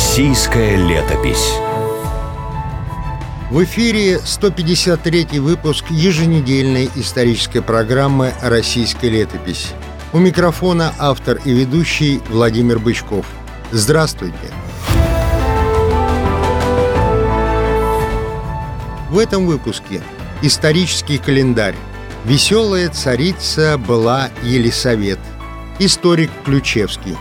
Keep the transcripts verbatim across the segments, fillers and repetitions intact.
Российская летопись. В эфире сто пятьдесят третий выпуск еженедельной исторической программы «Российская летопись». У микрофона автор и ведущий Владимир Бычков. Здравствуйте! В этом выпуске исторический календарь. Веселая царица была Елисавет. Историк Ключевский.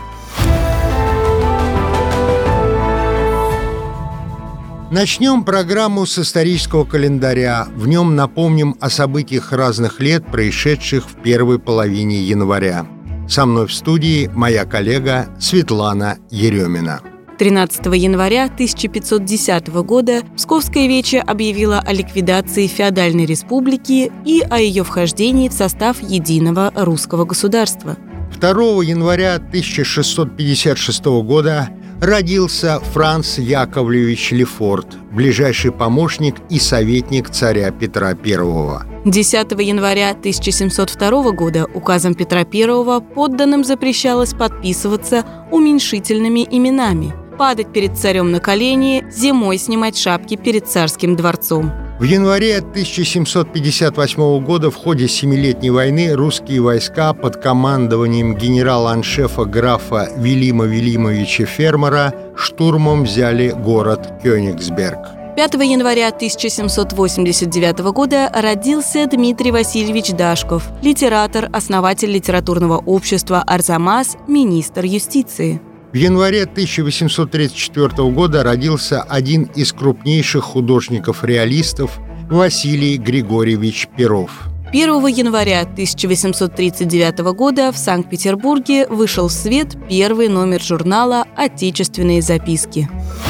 Начнем программу с исторического календаря. В нем напомним о событиях разных лет, происшедших в первой половине января. Со мной в студии моя коллега Светлана Еремина. тринадцатого января тысяча пятьсот десятого года Псковское вече объявило о ликвидации феодальной республики и о ее вхождении в состав единого русского государства. второго января тысяча шестьсот пятьдесят шестого года родился Франц Яковлевич Лефорт, ближайший помощник и советник царя Петра Первого. десятого января тысяча семьсот второго года указом Петра Первого подданным запрещалось подписываться уменьшительными именами, падать перед царем на колени, зимой снимать шапки перед царским дворцом. В январе тысяча семьсот пятьдесят восьмого года в ходе Семилетней войны русские войска под командованием генерала-аншефа графа Вилима Вилимовича Фермера штурмом взяли город Кёнигсберг. пятого января тысяча семьсот восемьдесят девятого года родился Дмитрий Васильевич Дашков, литератор, основатель литературного общества «Арзамас», министр юстиции. В январе тысяча восемьсот тридцать четвёртого года родился один из крупнейших художников-реалистов Василий Григорьевич Перов. первого января тысяча восемьсот тридцать девятого года в Санкт-Петербурге вышел в свет первый номер журнала «Отечественные записки».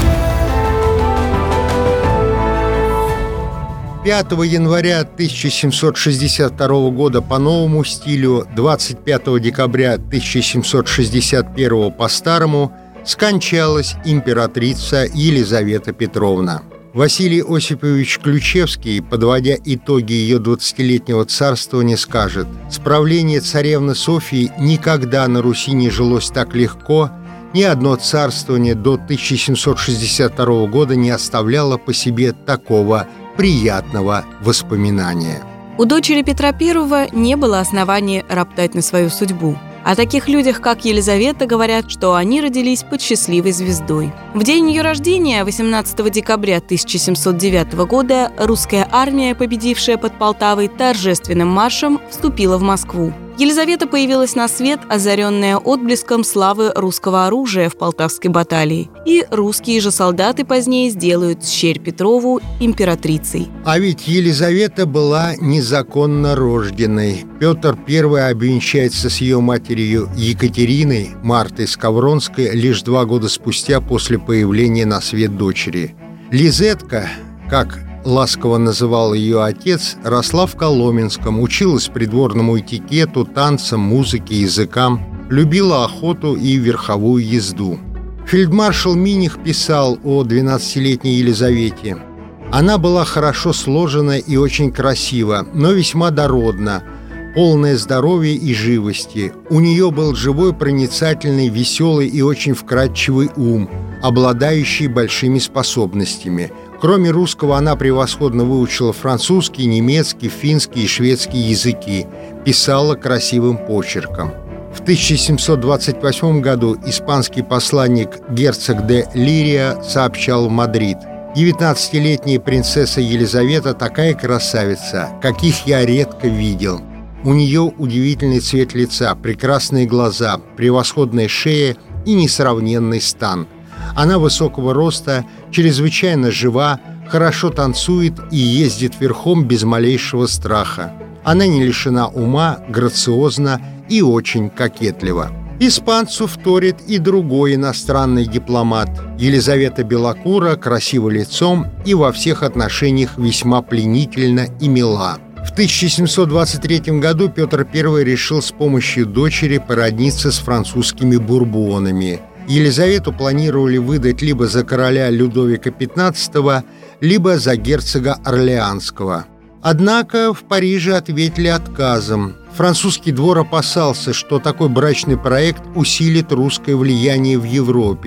пятого января тысяча семьсот шестьдесят второго года по новому стилю, двадцать пятого декабря тысяча семьсот шестьдесят первого по старому скончалась императрица Елизавета Петровна. Василий Осипович Ключевский, подводя итоги ее двадцатилетнего царствования, скажет: «С правления царевны Софьи никогда на Руси не жилось так легко, ни одно царствование до тысяча семьсот шестьдесят второго года не оставляло по себе такого приятного воспоминания». У дочери Петра Первого не было оснований роптать на свою судьбу. О таких людях, как Елизавета, говорят, что они родились под счастливой звездой. В день ее рождения, восемнадцатого декабря тысяча семьсот девятого года, русская армия, победившая под Полтавой, торжественным маршем вступила в Москву. Елизавета появилась на свет, озаренная отблеском славы русского оружия в Полтавской баталии. И русские же солдаты позднее сделают Щерь Петрову императрицей. А ведь Елизавета была незаконно рожденной. Петр Первый обвенчается с ее матерью Екатериной, Мартой Скавронской, лишь два года спустя после появления на свет дочери. Лизетка, как ласково называл ее отец, росла в Коломенском, училась придворному этикету, танцам, музыке, языкам, любила охоту и верховую езду. Фельдмаршал Миних писал о двенадцатилетней Елизавете: «Она была хорошо сложена и очень красива, но весьма дородна, полная здоровья и живости. У нее был живой, проницательный, веселый и очень вкрадчивый ум, обладающий большими способностями. Кроме русского, она превосходно выучила французский, немецкий, финский и шведский языки, писала красивым почерком». В тысяча семьсот двадцать восьмом году испанский посланник герцог де Лирия сообщал в Мадрид: «девятнадцатилетняя принцесса Елизавета такая красавица, каких я редко видел. У нее удивительный цвет лица, прекрасные глаза, превосходная шея и несравненный стан. Она высокого роста, чрезвычайно жива, хорошо танцует и ездит верхом без малейшего страха. Она не лишена ума, грациозна и очень кокетлива». Испанцу вторит и другой иностранный дипломат. Елизавета белокура, красива лицом и во всех отношениях весьма пленительна и мила. В тысяча семьсот двадцать третьем году Петр Первый решил с помощью дочери породниться с французскими бурбонами. Елизавету планировали выдать либо за короля Людовика пятнадцатого, либо за герцога Орлеанского. Однако в Париже ответили отказом. Французский двор опасался, что такой брачный проект усилит русское влияние в Европе,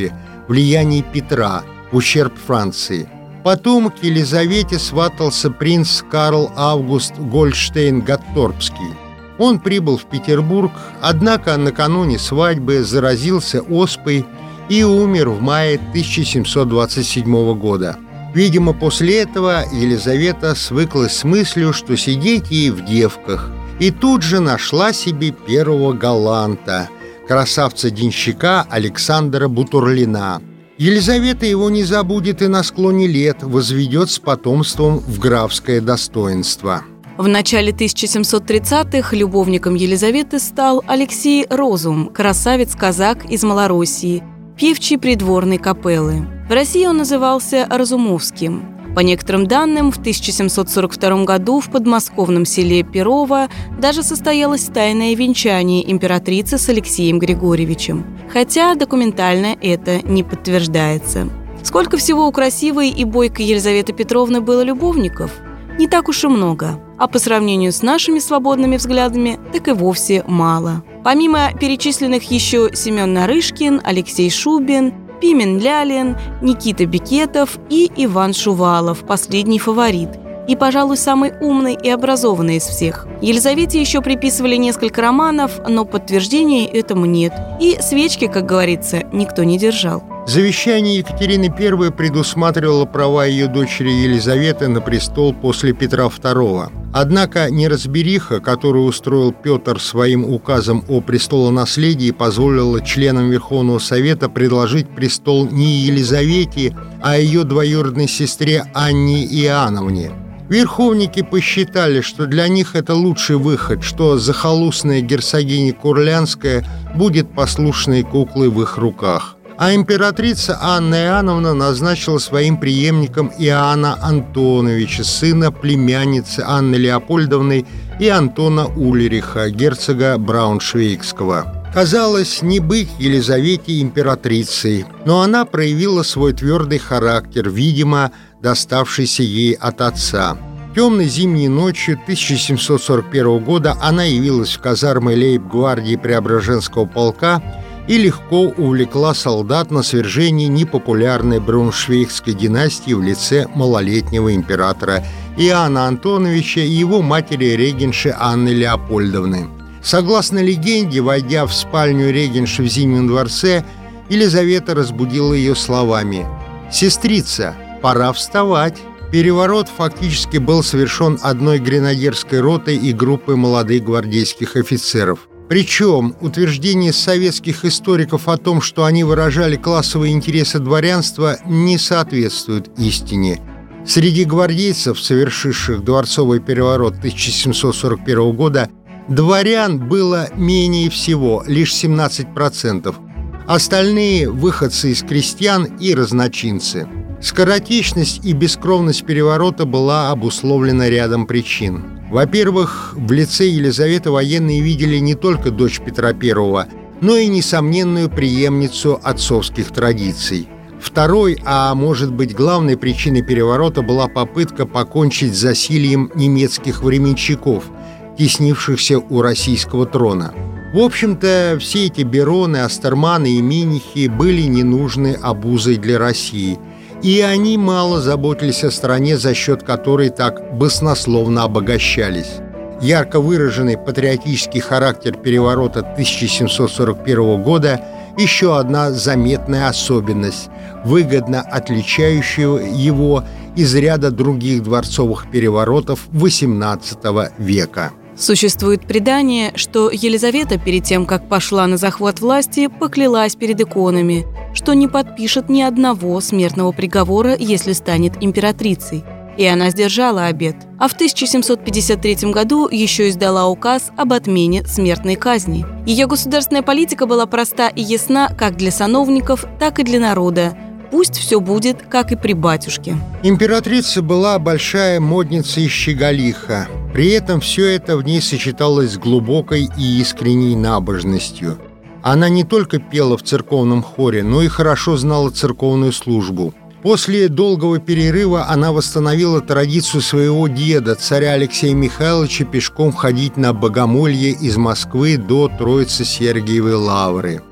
влиянии Петра в ущерб Франции. Потом к Елизавете сватался принц Карл Август Гольштейн-Готторпский. Он прибыл в Петербург, однако накануне свадьбы заразился оспой и умер в мае тысяча семьсот двадцать седьмого года. Видимо, после этого Елизавета свыклась с мыслью, что сидеть ей в девках, и тут же нашла себе первого галанта, красавца-денщика Александра Бутурлина. Елизавета его не забудет и на склоне лет возведет с потомством в графское достоинство. В начале тысяча семьсот тридцатых любовником Елизаветы стал Алексей Розум, красавец-казак из Малороссии, певчий придворной капеллы. В России он назывался Разумовским. По некоторым данным, в тысяча семьсот сорок втором году в подмосковном селе Перово даже состоялось тайное венчание императрицы с Алексеем Григорьевичем, хотя документально это не подтверждается. Сколько всего у красивой и бойкой Елизаветы Петровны было любовников? Не так уж и много, а по сравнению с нашими свободными взглядами, так и вовсе мало. Помимо перечисленных еще Семен Нарышкин, Алексей Шубин, Пимен Лялин, Никита Бекетов и Иван Шувалов, последний фаворит, и, пожалуй, самый умный и образованный из всех. Елизавете еще приписывали несколько романов, но подтверждений этому нет. И свечки, как говорится, никто не держал. Завещание Екатерины Первой предусматривало права ее дочери Елизаветы на престол после Петра Второго. Однако неразбериха, которую устроил Петр своим указом о престолонаследии, позволила членам Верховного Совета предложить престол не Елизавете, а ее двоюродной сестре Анне Иоанновне. Верховники посчитали, что для них это лучший выход, что захолустная герцогиня Курлянская будет послушной куклой в их руках. А императрица Анна Иоанновна назначила своим преемником Иоанна Антоновича, сына племянницы Анны Леопольдовны и Антона Ульриха, герцога Брауншвейгского. Казалось, не быть Елизавете императрицей, но она проявила свой твердый характер, видимо, доставшийся ей от отца. Темной зимней ночью тысяча семьсот сорок первого года она явилась в казармы лейб-гвардии Преображенского полка и легко увлекла солдат на свержение непопулярной Брауншвейгской династии в лице малолетнего императора Иоанна Антоновича и его матери-регенши Анны Леопольдовны. Согласно легенде, войдя в спальню регенши в Зимнем дворце, Елизавета разбудила ее словами: «Сестрица, пора вставать». Переворот фактически был совершен одной гренадерской ротой и группой молодых гвардейских офицеров. Причем утверждение советских историков о том, что они выражали классовые интересы дворянства, не соответствует истине. Среди гвардейцев, совершивших дворцовый переворот тысяча семьсот сорок первого года, дворян было менее всего, лишь семнадцать процентов. Остальные – выходцы из крестьян и разночинцы. Скоротечность и бескровность переворота была обусловлена рядом причин. Во-первых, в лице Елизаветы военные видели не только дочь Петра Первого, но и несомненную преемницу отцовских традиций. Второй, а может быть главной причиной переворота была попытка покончить с засильем немецких временщиков, теснившихся у российского трона. В общем-то, все эти Бероны, Астерманы и Минихи были ненужны обузой для России, и они мало заботились о стране, за счет которой так баснословно обогащались. Ярко выраженный патриотический характер переворота тысяча семьсот сорок первого года – еще одна заметная особенность, выгодно отличающая его из ряда других дворцовых переворотов восемнадцатого века. Существует предание, что Елизавета перед тем, как пошла на захват власти, поклялась перед иконами, что не подпишет ни одного смертного приговора, если станет императрицей. И она сдержала обет. А в тысяча семьсот пятьдесят третьем году еще издала указ об отмене смертной казни. Ее государственная политика была проста и ясна как для сановников, так и для народа. Пусть все будет, как и при батюшке. Императрица была большая модница и щеголиха. При этом все это в ней сочеталось с глубокой и искренней набожностью. Она не только пела в церковном хоре, но и хорошо знала церковную службу. После долгого перерыва она восстановила традицию своего деда, царя Алексея Михайловича, пешком ходить на богомолье из Москвы до Троицы-Сергиевой лавры.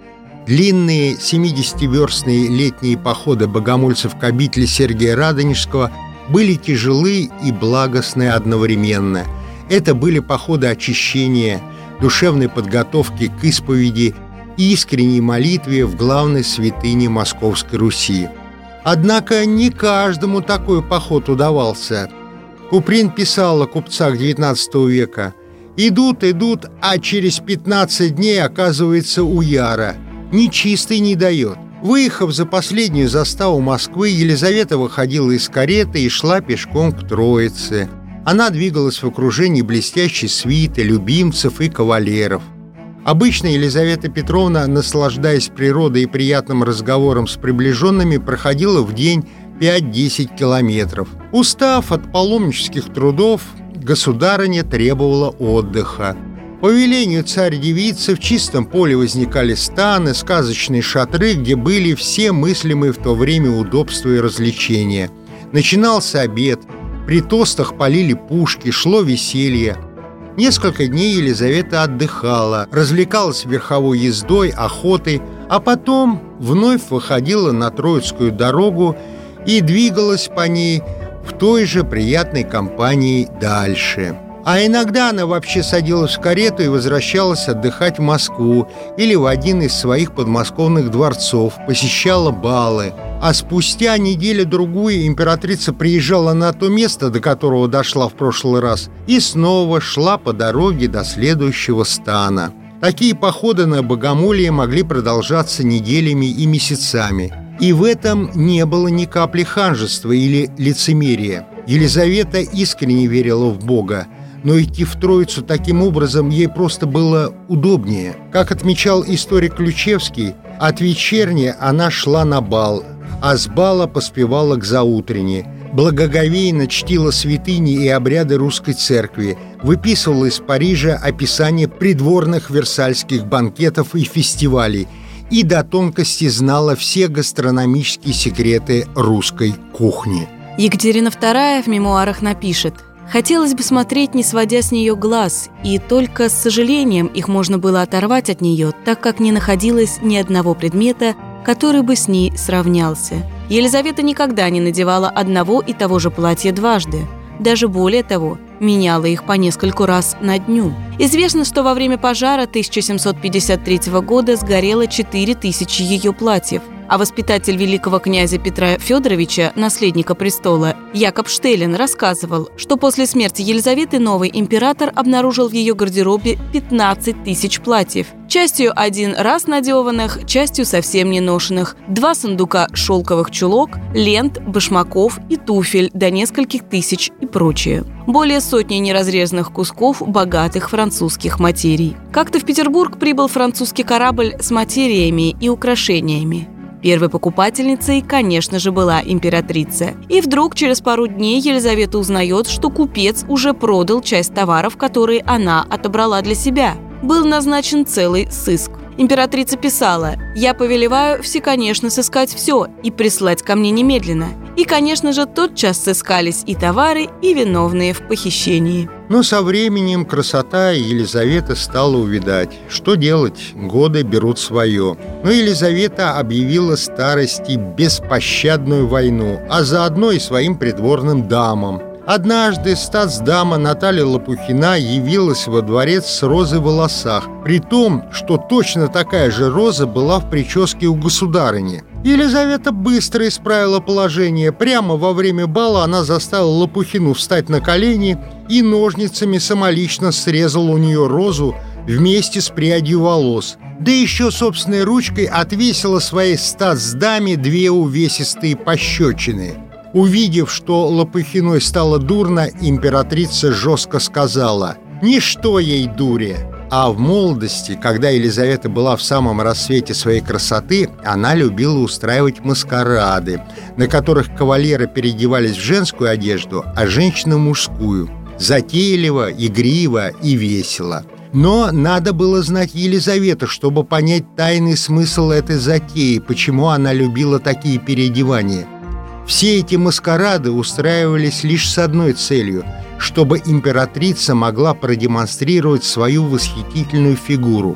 Длинные семидесятиверстные летние походы богомольцев к обители Сергия Радонежского были тяжелы и благостны одновременно. Это были походы очищения, душевной подготовки к исповеди и искренней молитве в главной святыне Московской Руси. Однако не каждому такой поход удавался. Куприн писал о купцах девятнадцатого века: «Идут, идут, а через пятнадцать дней оказывается у Яра. Нечистый не дает». Выехав за последнюю заставу Москвы, Елизавета выходила из кареты и шла пешком к Троице. Она двигалась в окружении блестящей свиты, любимцев и кавалеров. Обычно Елизавета Петровна, наслаждаясь природой и приятным разговором с приближенными, проходила в день пять-десять километров. Устав от паломнических трудов, государыня требовала отдыха. По велению царь-девицы в чистом поле возникали станы, сказочные шатры, где были все мыслимые в то время удобства и развлечения. Начинался обед, при тостах полили пушки, шло веселье. Несколько дней Елизавета отдыхала, развлекалась верховой ездой, охотой, а потом вновь выходила на Троицкую дорогу и двигалась по ней в той же приятной компании дальше. А иногда она вообще садилась в карету и возвращалась отдыхать в Москву или в один из своих подмосковных дворцов, посещала балы. А спустя неделю-другую императрица приезжала на то место, до которого дошла в прошлый раз, и снова шла по дороге до следующего стана. Такие походы на богомолье могли продолжаться неделями и месяцами. И в этом не было ни капли ханжества или лицемерия. Елизавета искренне верила в Бога, но идти в Троицу таким образом ей просто было удобнее. Как отмечал историк Ключевский, от вечерни она шла на бал, а с бала поспевала к заутренне, благоговейно чтила святыни и обряды русской церкви, выписывала из Парижа описание придворных версальских банкетов и фестивалей и до тонкости знала все гастрономические секреты русской кухни. Екатерина вторая в мемуарах напишет: «Хотелось бы смотреть, не сводя с нее глаз, и только с сожалением их можно было оторвать от нее, так как не находилось ни одного предмета, который бы с ней сравнялся. Елизавета никогда не надевала одного и того же платья дважды. Даже более того, меняла их по нескольку раз на дню. Известно, что во время пожара тысяча семьсот пятьдесят третьего года сгорело четыре тысячи ее платьев, а воспитатель великого князя Петра Федоровича, наследника престола, Якоб Штеллин рассказывал, что после смерти Елизаветы новый император обнаружил в ее гардеробе пятнадцать тысяч платьев, частью один раз надеванных, частью совсем не ношенных, два сундука шелковых чулок, лент, башмаков и туфель до нескольких тысяч и прочее. Более сотни неразрезанных кусков богатых французских материй. Как-то в Петербург прибыл французский корабль с материями и украшениями. Первой покупательницей, конечно же, была императрица. И вдруг через пару дней Елизавета узнает, что купец уже продал часть товаров, которые она отобрала для себя. Был назначен целый сыск. Императрица писала: «Я повелеваю все, конечно, сыскать все и прислать ко мне немедленно». И, конечно же, тотчас сыскались и товары, и виновные в похищении. Но со временем красота Елизаветы стала увядать. Что делать? Годы берут свое. Но Елизавета объявила старости беспощадную войну, а заодно и своим придворным дамам. Однажды статсдама Наталья Лопухина явилась во дворец с розой в волосах, при том, что точно такая же роза была в прическе у государыни. Елизавета быстро исправила положение. Прямо во время бала она заставила Лопухину встать на колени и ножницами самолично срезала у нее розу вместе с прядью волос. Да еще собственной ручкой отвесила своей статсдаме две увесистые пощечины. Увидев, что Лопухиной стало дурно, императрица жестко сказала: «Ничто ей дуре». А в молодости, когда Елизавета была в самом расцвете своей красоты, она любила устраивать маскарады, на которых кавалеры переодевались в женскую одежду, а женщины в мужскую. Затейливо, игриво и весело. Но надо было знать Елизавету, чтобы понять тайный смысл этой затеи, почему она любила такие переодевания. Все эти маскарады устраивались лишь с одной целью – чтобы императрица могла продемонстрировать свою восхитительную фигуру.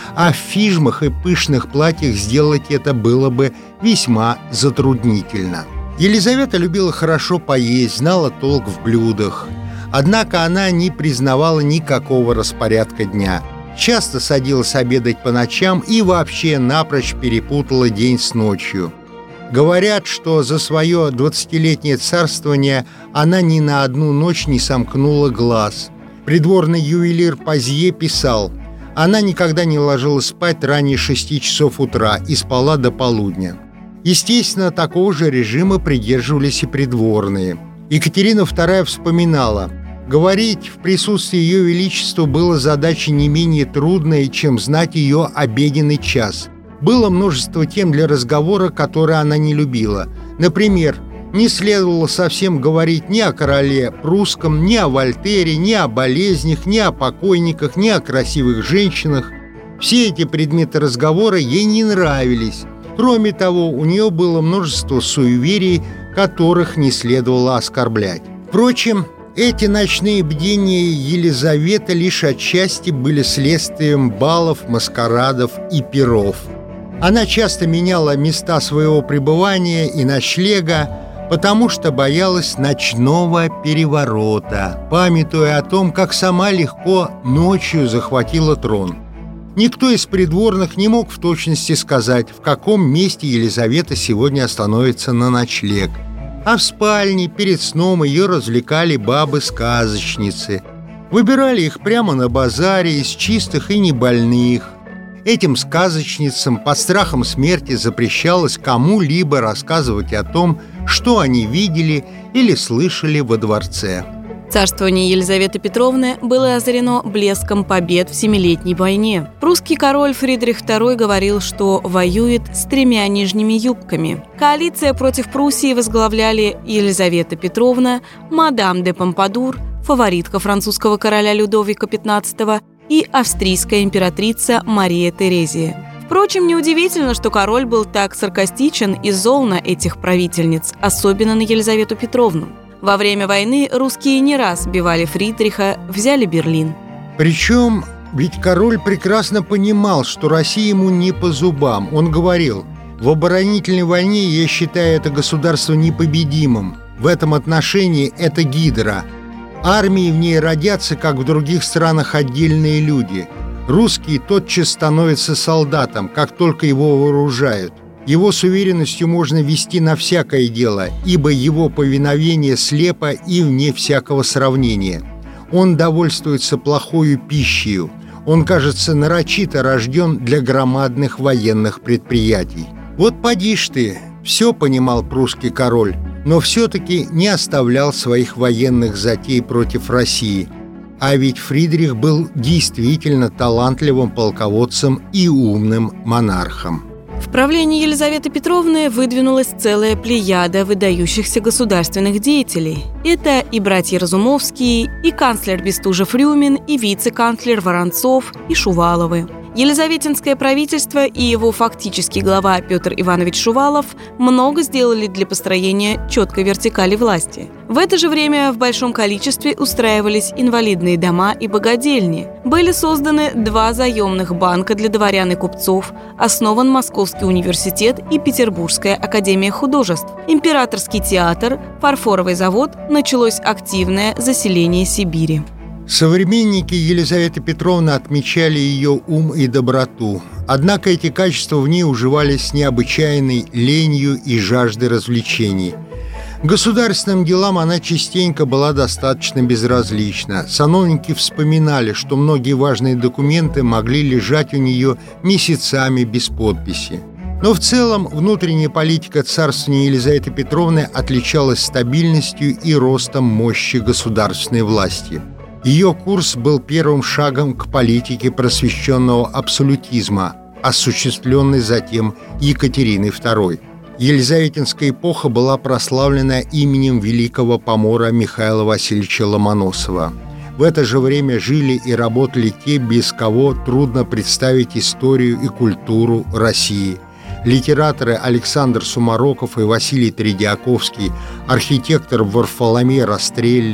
а в фижмах и пышных платьях сделать это было бы весьма затруднительно. Елизавета любила хорошо поесть, знала толк в блюдах. Однако она не признавала никакого распорядка дня. Часто садилась обедать по ночам и вообще напрочь перепутала день с ночью. Говорят, что за свое двадцатилетнее царствование она ни на одну ночь не сомкнула глаз. Придворный ювелир Пазье писал: она никогда не ложилась спать ранее шести часов утра и спала до полудня. Естественно, такого же режима придерживались и придворные. Екатерина вторая вспоминала: говорить в присутствии Ее Величества было задачей не менее трудной, чем знать ее обеденный час. Было множество тем для разговора, которые она не любила. Например, не следовало совсем говорить ни о короле прусском, ни о Вольтере, ни о болезнях, ни о покойниках, ни о красивых женщинах. Все эти предметы разговора ей не нравились. Кроме того, у нее было множество суеверий, которых не следовало оскорблять. Впрочем, эти ночные бдения Елизаветы лишь отчасти были следствием балов, маскарадов и пиров. Она часто меняла места своего пребывания и ночлега, потому что боялась ночного переворота, памятуя о том, как сама легко ночью захватила трон. Никто из придворных не мог в точности сказать, в каком месте Елизавета сегодня остановится на ночлег. А в спальне перед сном ее развлекали бабы-сказочницы. Выбирали их прямо на базаре из чистых и небольных. Этим сказочницам под страхом смерти запрещалось кому-либо рассказывать о том, что они видели или слышали во дворце. Царствование Елизаветы Петровны было озарено блеском побед в Семилетней войне. Прусский король Фридрих второй говорил, что воюет с тремя нижними юбками. Коалиция против Пруссии возглавляли Елизавета Петровна, мадам де Помпадур, фаворитка французского короля Людовика пятнадцатого, и австрийская императрица Мария Терезия. Впрочем, неудивительно, что король был так саркастичен и зол на этих правительниц, особенно на Елизавету Петровну. Во время войны русские не раз бивали Фридриха, взяли Берлин. Причем ведь король прекрасно понимал, что Россия ему не по зубам. Он говорил: в оборонительной войне я считаю это государство непобедимым. В этом отношении это гидра. Армии в ней родятся, как в других странах, отдельные люди. Русский тотчас становится солдатом, как только его вооружают. Его с уверенностью можно вести на всякое дело, ибо его повиновение слепо и вне всякого сравнения. Он довольствуется плохою пищей. Он, кажется, нарочито рожден для громадных военных предприятий. Вот поди ж ты, все понимал прусский король, но все-таки не оставлял своих военных затей против России. А ведь Фридрих был действительно талантливым полководцем и умным монархом. В правлении Елизаветы Петровны выдвинулась целая плеяда выдающихся государственных деятелей. Это и братья Разумовские, и канцлер Бестужев-Рюмин, и вице-канцлер Воронцов, и Шуваловы. Елизаветинское правительство и его фактический глава Петр Иванович Шувалов много сделали для построения четкой вертикали власти. В это же время в большом количестве устраивались инвалидные дома и богадельни. Были созданы два заемных банка для дворян и купцов, основан Московский университет и Петербургская академия художеств, императорский театр, фарфоровый завод, началось активное заселение Сибири. Современники Елизаветы Петровны отмечали ее ум и доброту. Однако эти качества в ней уживались с необычайной ленью и жаждой развлечений. Государственным делам она частенько была достаточно безразлична. Сановники вспоминали, что многие важные документы могли лежать у нее месяцами без подписи. Но в целом внутренняя политика царствования Елизаветы Петровны отличалась стабильностью и ростом мощи государственной власти. Ее курс был первым шагом к политике просвещенного абсолютизма, осуществленной затем Екатериной второй. Елизаветинская эпоха была прославлена именем великого помора Михаила Васильевича Ломоносова. В это же время жили и работали те, без кого трудно представить историю и культуру России. Литераторы Александр Сумароков и Василий Тредиаковский, архитектор Варфоломей Растрелли,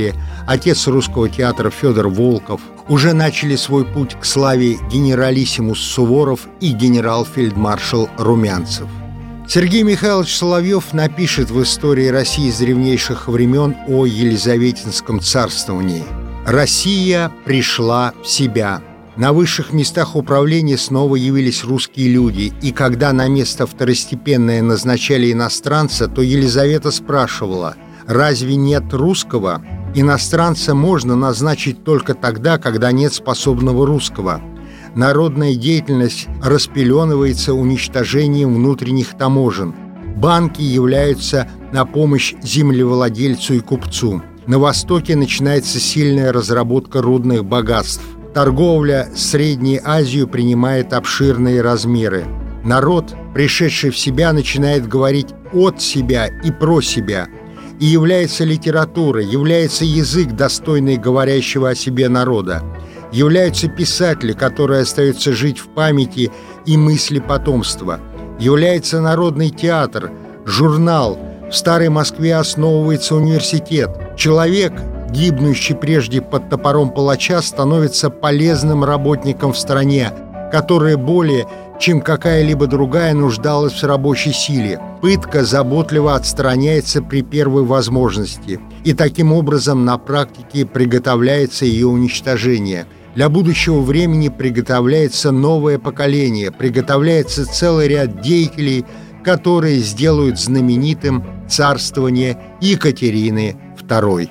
отец русского театра Федор Волков. Уже начали свой путь к славе генералиссимус Суворов и генерал-фельдмаршал Румянцев. Сергей Михайлович Соловьев напишет в истории России с древнейших времен о Елизаветинском царствовании. «Россия пришла в себя. На высших местах управления снова явились русские люди, и когда на место второстепенное назначали иностранца, то Елизавета спрашивала: разве нет русского? Иностранца можно назначить только тогда, когда нет способного русского. Народная деятельность распеленывается уничтожением внутренних таможен. Банки являются на помощь землевладельцу и купцу. На Востоке начинается сильная разработка рудных богатств. Торговля с Средней Азией принимает обширные размеры. Народ, пришедший в себя, начинает говорить от себя и про себя. И является литература, является язык, достойный говорящего о себе народа. Являются писатели, которые остаются жить в памяти и мысли потомства. Является народный театр, журнал. В Старой Москве основывается университет. Человек, гибнущий прежде под топором палача, становится полезным работником в стране, которая более чем какая-либо другая нуждалась в рабочей силе. Пытка заботливо отстраняется при первой возможности, и таким образом на практике приготовляется ее уничтожение. Для будущего времени приготовляется новое поколение, приготовляется целый ряд деятелей, которые сделают знаменитым царствование Екатерины второй.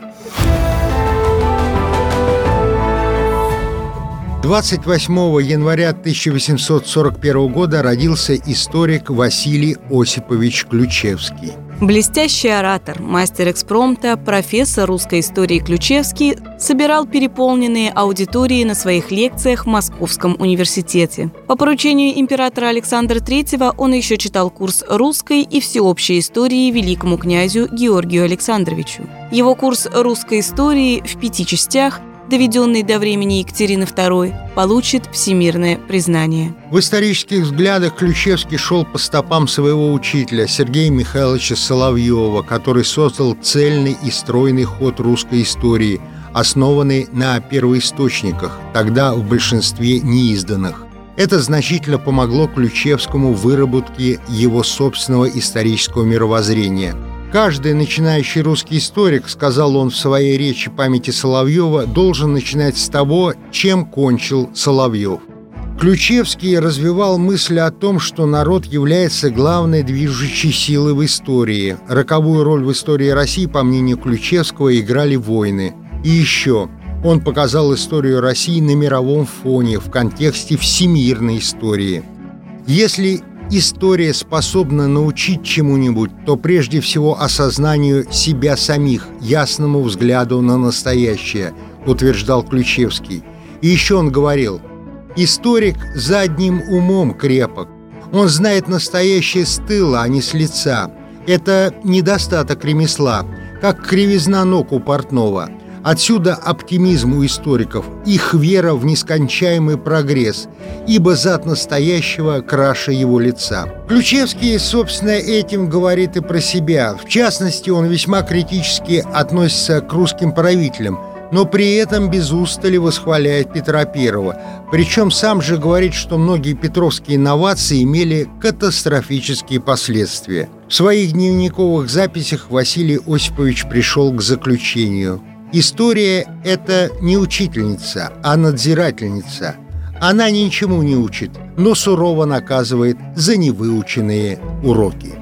двадцать восьмого января тысяча восемьсот сорок первого года родился историк Василий Осипович Ключевский. Блестящий оратор, мастер экспромта, профессор русской истории Ключевский собирал переполненные аудитории на своих лекциях в Московском университете. По поручению императора Александра третьего он еще читал курс русской и всеобщей истории великому князю Георгию Александровичу. Его курс русской истории в пяти частях, доведенный до времени Екатерины второй, получит всемирное признание. В исторических взглядах Ключевский шел по стопам своего учителя Сергея Михайловича Соловьева, который создал цельный и стройный ход русской истории, основанный на первоисточниках, тогда в большинстве неизданных. Это значительно помогло Ключевскому в выработке его собственного исторического мировоззрения. «Каждый начинающий русский историк, — сказал он в своей речи памяти Соловьева, — должен начинать с того, чем кончил Соловьев». Ключевский развивал мысль о том, что народ является главной движущей силой в истории. Роковую роль в истории России, по мнению Ключевского, играли войны. И еще он показал историю России на мировом фоне, в контексте всемирной истории. Если история способна научить чему-нибудь, то прежде всего осознанию себя самих, ясному взгляду на настоящее, утверждал Ключевский. И еще он говорил: историк задним умом крепок. Он знает настоящее с тыла, а не с лица. Это недостаток ремесла, как кривизна ног у портного. Отсюда оптимизм у историков, их вера в нескончаемый прогресс, ибо зад настоящего краше его лица. Ключевский, собственно, этим говорит и про себя. В частности, он весьма критически относится к русским правителям, но при этом без устали восхваляет Петра Первого. Причем сам же говорит, что многие петровские новации имели катастрофические последствия. В своих дневниковых записях Василий Осипович пришел к заключению: история – это не учительница, а надзирательница. Она ничему не учит, но сурово наказывает за невыученные уроки.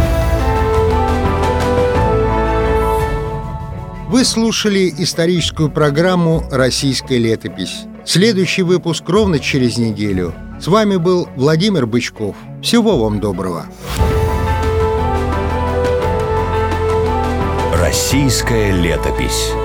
Вы слушали историческую программу «Российская летопись». Следующий выпуск ровно через неделю. С вами был Владимир Бычков. Всего вам доброго. Российская летопись.